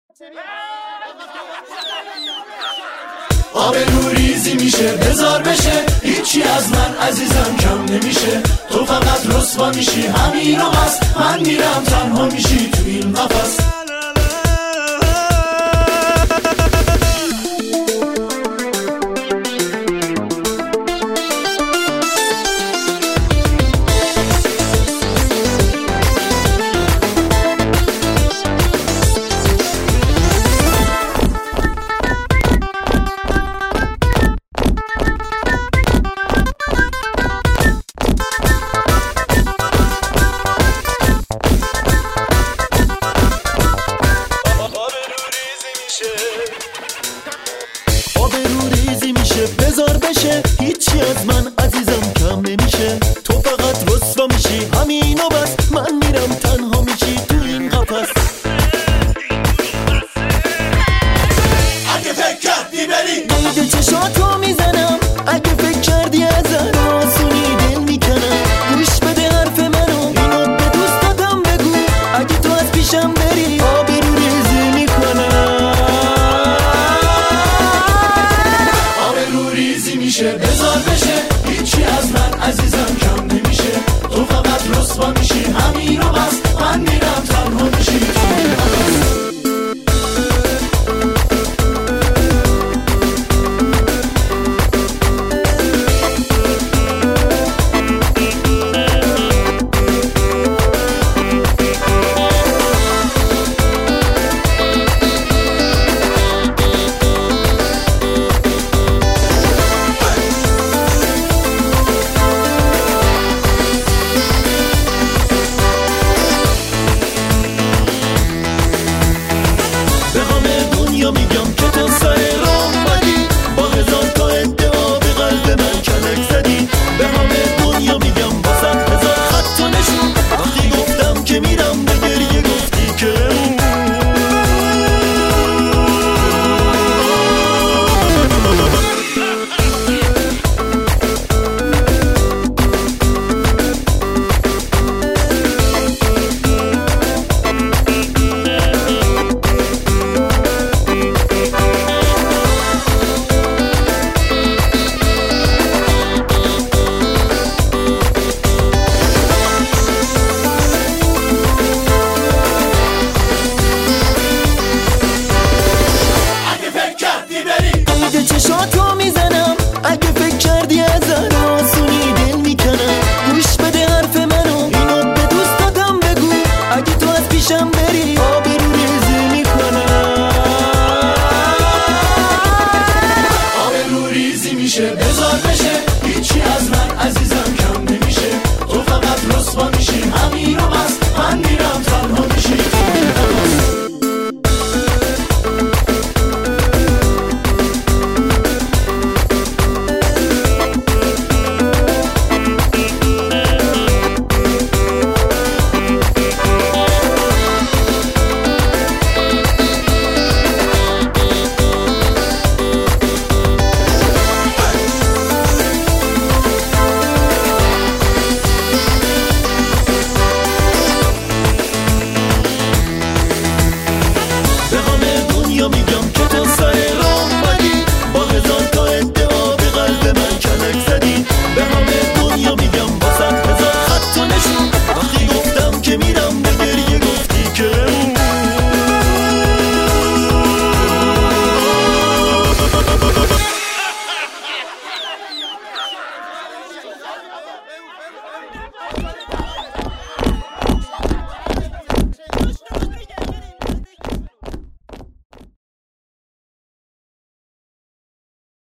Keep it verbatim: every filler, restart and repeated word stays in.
آبرو ریزی میشه بزار بشه، هیچی از من عزیزم کم نمیشه. تو فقط رسوا میشی همین و بس، من میرم تنها میشی تو این قفس. آبرو ریزی میشه بزار بشه، هیچی از من عزیزم کم نمیشه. تو فقط رسوا میشی همین و بس، من میرم تنها میشی تو این قفس. اگه فکر کردی بری قید چشاتو میزنم، اگه فکر کردی از آسونی دل میکنم. گوش بده حرف منو، اینو به دوست دادم بگو، اگه تو از پیشم بری آبرو ریزی میکنم. ریزی میشه بزار بشه، هیچی از من عزیزم کم نمیشه. تو فقط رسوا میشی همین و بس، من میرم تنها میشی. میگم که تو سر راه اومدی، با هزار تا ادعا به قلب من کلک زدی. به همه دنیا میگم با صد هزار خط و نشون، وقتی گفتم که میرم به گریه گفتی که چشاتو میزنم، اگه فکر کردی از آسونی دل میکنم. گوش بده حرف منو، اینو به دوست دادم بگو، اگه تو از پیشم بری